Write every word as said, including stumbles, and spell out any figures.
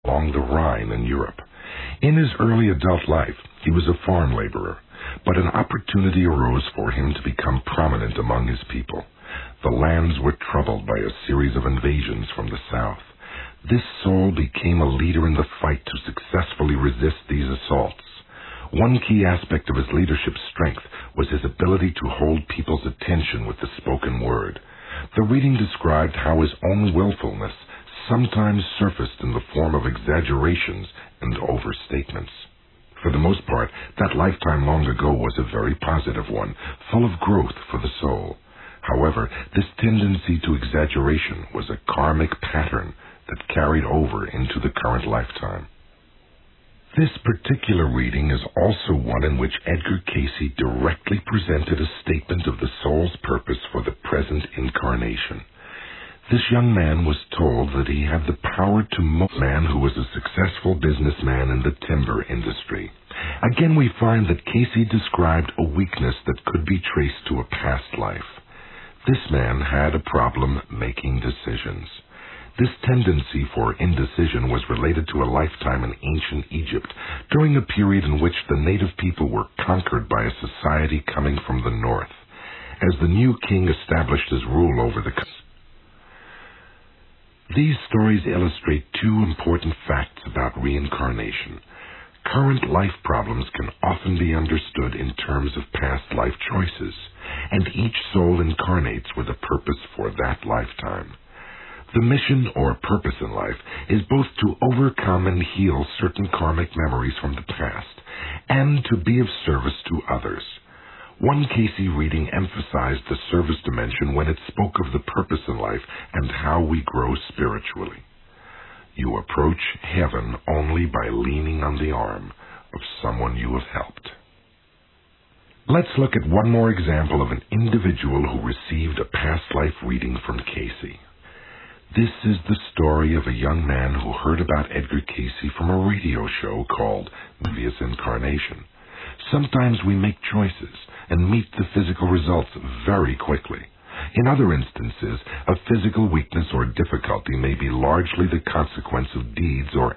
along the Rhine in Europe. In his early adult life, he was a farm laborer, but an opportunity arose for him to become prominent among his people. The lands were troubled by a series of invasions from the south. This soul became a leader in the fight to successfully resist these assaults. One key aspect of his leadership strength was his ability to hold people's attention with the spoken word. The reading described how his own willfulness sometimes surfaced in the form of exaggerations and overstatements. For the most part, that lifetime long ago was a very positive one, full of growth for the soul. However, this tendency to exaggeration was a karmic pattern that carried over into the current lifetime. This particular reading is also one in which Edgar Cayce directly presented a statement of the soul's purpose for the present incarnation. This young man was told that he had the power to mold a man who was a successful businessman in the timber industry. Again, we find that Cayce described a weakness that could be traced to a past life. This man had a problem making decisions. This tendency for indecision was related to a lifetime in ancient Egypt, during a period in which the native people were conquered by a society coming from the north. As the new king established his rule over the country, these stories illustrate two important facts about reincarnation. Current life problems can often be understood in terms of past life choices, and each soul incarnates with a purpose for that lifetime. The mission or purpose in life is both to overcome and heal certain karmic memories from the past, and to be of service to others. One Cayce reading emphasized the service dimension when it spoke of the purpose in life and how we grow spiritually. You approach heaven only by leaning on the arm of someone you have helped. Let's look at one more example of an individual who received a past life reading from Cayce. This is the story of a young man who heard about Edgar Cayce from a radio show called Previous Incarnation. Sometimes we make choices and meet the physical results very quickly. In other instances, a physical weakness or difficulty may be largely the consequence of deeds or